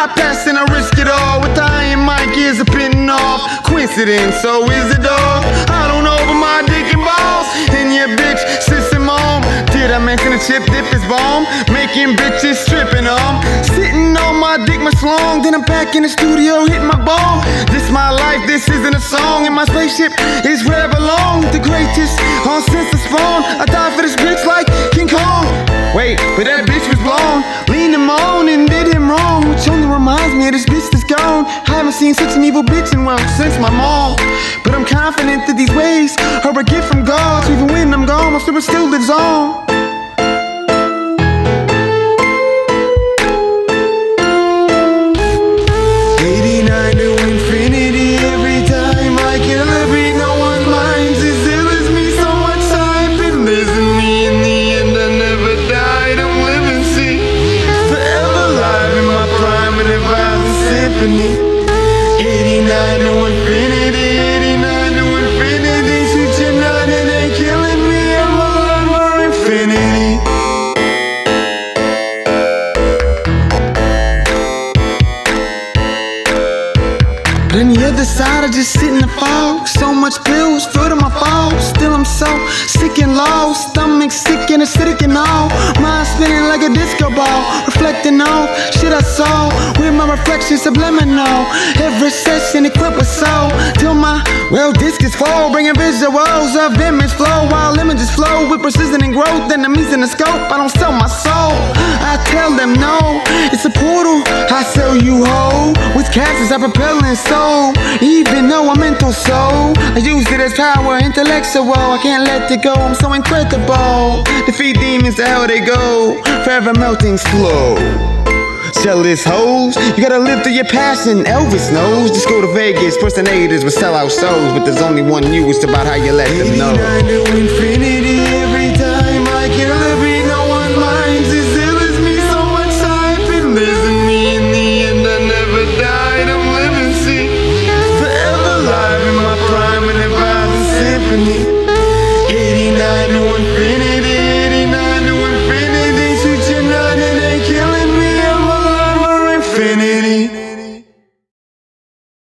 bypass and I risk it all. With the iron mic ears are pinning off. Coincidence, so is it all? I don't know but my dick and balls. And your bitch sits and mom. Did I mention the chip dip is bomb? Making bitches stripping on. Sitting on my dick much long. Then I'm back in the studio hitting my ball. This my life, this isn't a song. And my spaceship is where I belong. The greatest on since the spawn. I died for this bitch like King Kong. Wait, but that bitch was blonde. Leaned him on and did him wrong. Which only reminds me of this bitch that's gone. I haven't seen such an evil bitch in well since my mom. But I'm confident that these ways are a gift from God. So even when I'm gone, my spirit still lives on. Symphony. 89 to infinity, 89 to infinity. Shoot your nut, it ain't killing me. I'm alive for infinity. But on the other side, I just sit in the fog. So much pills, filled in my fog. Still I'm so sick and lost. Stomach sick and acidic and all. Mind spinning like a disco ball. Reflecting on shit I saw. With my reflection subliminal. Every session equipped with soul. Till my disc is full. Bringing visuals of image flow. While images flow with precision and growth. Enemies in the scope, I don't sell my soul. I tell them no, it's a portal. I sell you whole. With castles I propel and soul. Even though I'm mental soul, I use it as power, intellectual. I can't let it go, I'm so incredible. Defeat demons, to hell they go. Forever melting slow. Jealous hoes, you gotta live through your passion. Elvis knows. Just go to Vegas, personators will sell out shows. But there's only one you, it's about how you let them know. 89 to infinity, every